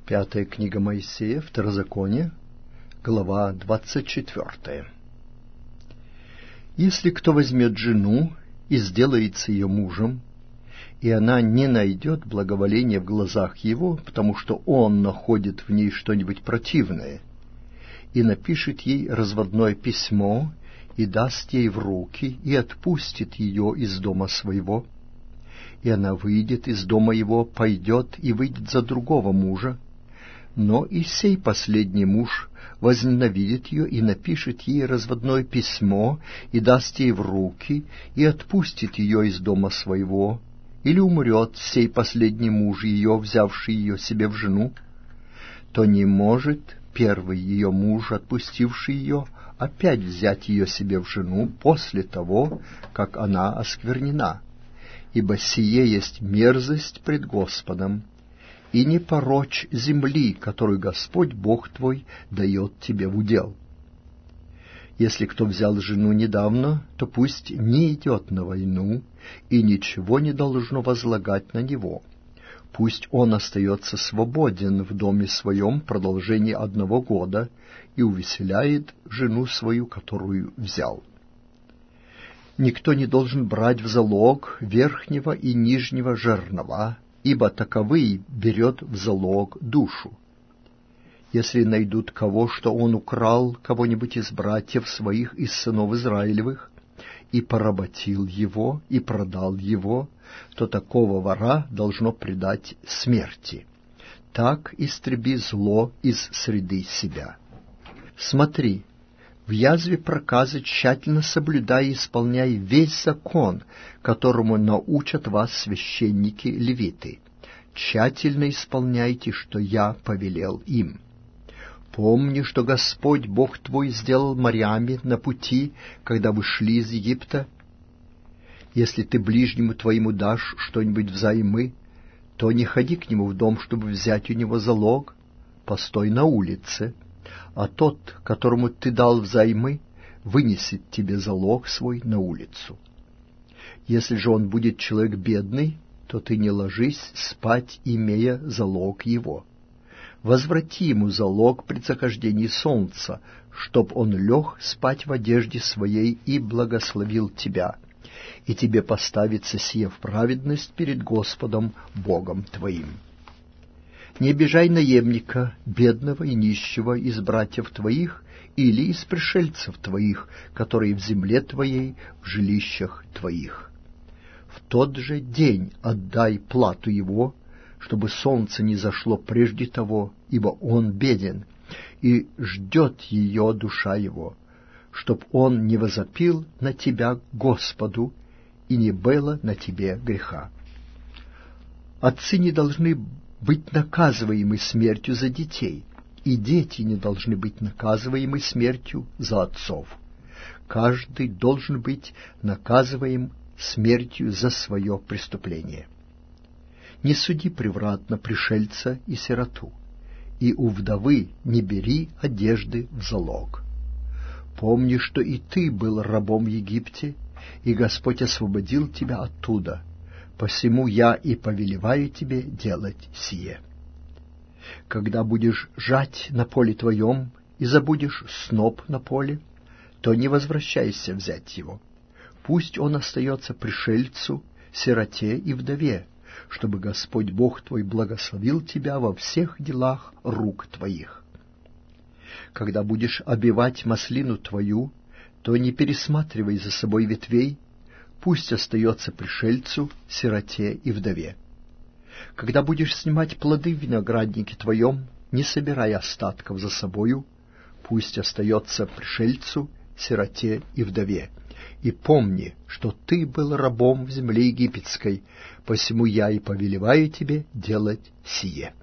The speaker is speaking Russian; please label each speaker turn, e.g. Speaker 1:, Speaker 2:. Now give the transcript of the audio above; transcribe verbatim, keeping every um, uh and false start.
Speaker 1: Пятая книга Моисея, Второзаконие, глава двадцать четвертая. Если кто возьмет жену и сделается ее мужем, и она не найдет благоволения в глазах его, потому что он находит в ней что-нибудь противное, и напишет ей разводное письмо, и даст ей в руки, и отпустит ее из дома своего, и она выйдет из дома его, пойдет и выйдет за другого мужа, но и сей последний муж возненавидит ее и напишет ей разводное письмо, и даст ей в руки, и отпустит ее из дома своего, или умрет сей последний муж ее, взявший ее себе в жену, то не может первый ее муж, отпустивший ее, опять взять ее себе в жену после того, как она осквернена, ибо сие есть мерзость пред Господом, и не порочь земли, которую Господь Бог твой дает тебе в удел. Если кто взял жену недавно, то пусть не идет на войну, и ничего не должно возлагать на него. Пусть он остается свободен в доме своем в продолжении одного года и увеселяет жену свою, которую взял. Никто не должен брать в залог верхнего и нижнего жернова, ибо таковый берет в залог душу. Если найдут кого, что он украл кого-нибудь из братьев своих, из сынов Израилевых, и поработил его, и продал его, то такого вора должно предать смерти. Так истреби зло из среды себя. Смотри, в язве проказы тщательно соблюдай и исполняй весь закон, которому научат вас священники-левиты. Тщательно исполняйте, что я повелел им. Помни, что Господь Бог твой сделал морями на пути, когда вы шли из Египта. Если ты ближнему твоему дашь что-нибудь взаймы, то не ходи к нему в дом, чтобы взять у него залог, постой на улице, а тот, которому ты дал взаймы, вынесет тебе залог свой на улицу. Если же он будет человек бедный, то ты не ложись спать, имея залог его. Возврати ему залог при захождении солнца, чтоб он лег спать в одежде своей и благословил тебя, и тебе поставится сие в праведность перед Господом Богом твоим. Не обижай наемника, бедного и нищего из братьев твоих или из пришельцев твоих, которые в земле твоей, в жилищах твоих. В тот же день отдай плату его, чтобы солнце не зашло прежде того, ибо он беден, и ждет ее душа его, чтоб он не возопил на тебя Господу, и не было на тебе греха. Отцы не должны быть наказываемы смертью за детей, и дети не должны быть наказываемы смертью за отцов. Каждый должен быть наказываем смертью за свое преступление. Не суди превратно пришельца и сироту, и у вдовы не бери одежды в залог. Помни, что и ты был рабом в Египте, и Господь освободил тебя оттуда, посему я и повелеваю тебе делать сие. Когда будешь жать на поле твоем и забудешь сноп на поле, то не возвращайся взять его. Пусть он остается пришельцу, сироте и вдове, чтобы Господь Бог твой благословил тебя во всех делах рук твоих. Когда будешь обивать маслину твою, то не пересматривай за собой ветвей, пусть остается пришельцу, сироте и вдове. Когда будешь снимать плоды в винограднике твоем, не собирай остатков за собою, пусть остается пришельцу, сироте и вдове. И помни, что ты был рабом в земле египетской, посему я и повелеваю тебе делать сие.